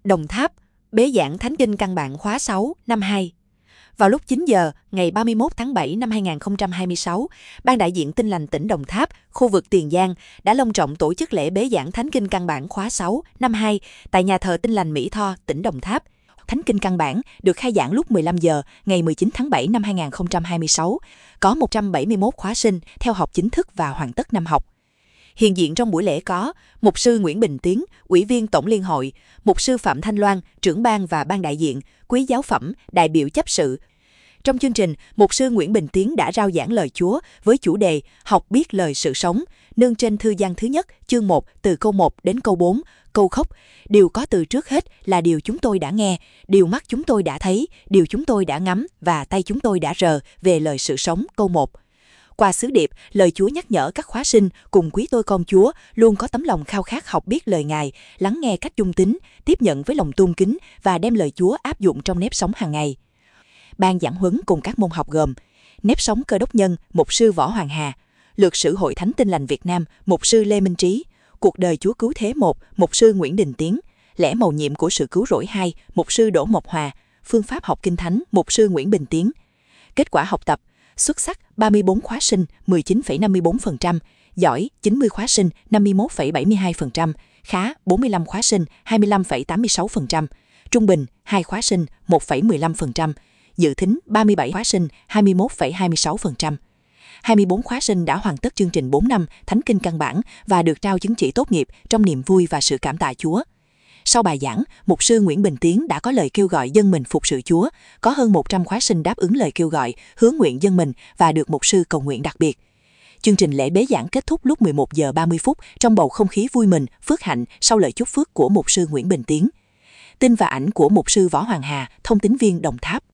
Đồng Tháp, bế giảng Thánh Kinh Căn Bản khóa 6, năm 2. Vào lúc 9 giờ, ngày 31 tháng 7 năm 2026, Ban đại diện Tin lành tỉnh Đồng Tháp, khu vực Tiền Giang, đã long trọng tổ chức lễ bế giảng Thánh Kinh Căn Bản khóa 6, năm 2 tại nhà thờ Tin lành Mỹ Tho, tỉnh Đồng Tháp. Thánh Kinh Căn Bản được khai giảng lúc 15 giờ ngày 19 tháng 7 năm 2026, có 171 khóa sinh theo học chính thức và hoàn tất năm học. Hiện diện trong buổi lễ có Mục sư Nguyễn Bình Tiến, Ủy viên Tổng Liên hội, Mục sư Phạm Thanh Loan, trưởng ban và ban đại diện, quý giáo phẩm, đại biểu chấp sự. Trong chương trình, Mục sư Nguyễn Bình Tiến đã rao giảng lời Chúa với chủ đề Học biết lời sự sống, nương trên thư Giăng thứ nhất, chương 1, từ câu 1 đến câu 4, câu khóc. Điều có từ trước hết là điều chúng tôi đã nghe, điều mắt chúng tôi đã thấy, điều chúng tôi đã ngắm và tay chúng tôi đã rờ về lời sự sống, câu 1. Qua sứ điệp, lời Chúa nhắc nhở các khóa sinh cùng quý tôi con Chúa luôn có tấm lòng khao khát học biết lời Ngài, lắng nghe cách dung tín, tiếp nhận với lòng tôn kính và đem lời Chúa áp dụng trong nếp sống hàng ngày. Ban giảng huấn cùng các môn học gồm nếp sống Cơ đốc nhân, Mục sư Võ Hoàng Hà; lược sử Hội Thánh Tin lành Việt Nam, Mục sư Lê Minh Trí; cuộc đời Chúa cứu thế 1, Mục sư Nguyễn Đình Tiến; lẽ mầu nhiệm của sự cứu rỗi 2, Mục sư Đỗ Mộc Hòa; phương pháp học Kinh Thánh, Mục sư Nguyễn Bình Tiến. Kết quả học tập: xuất sắc 34 khóa sinh 19,54%, giỏi 90 khóa sinh 51,72%, khá 45 khóa sinh 25,86%, trung bình 2 khóa sinh 1,15%, dự thính 37 khóa sinh 21,26%. 24 khóa sinh đã hoàn tất chương trình 4 năm Thánh Kinh Căn Bản và được trao chứng chỉ tốt nghiệp trong niềm vui và sự cảm tạ Chúa. Sau bài giảng, Mục sư Nguyễn Bình Tiến đã có lời kêu gọi dâng mình phục sự Chúa, có hơn 100 khóa sinh đáp ứng lời kêu gọi, hứa nguyện dâng mình và được mục sư cầu nguyện đặc biệt. Chương trình lễ bế giảng kết thúc lúc 11 giờ 30 phút trong bầu không khí vui mừng, phước hạnh sau lời chúc phước của Mục sư Nguyễn Bình Tiến. Tin và ảnh của Mục sư Võ Hoàng Hà, thông tín viên Đồng Tháp.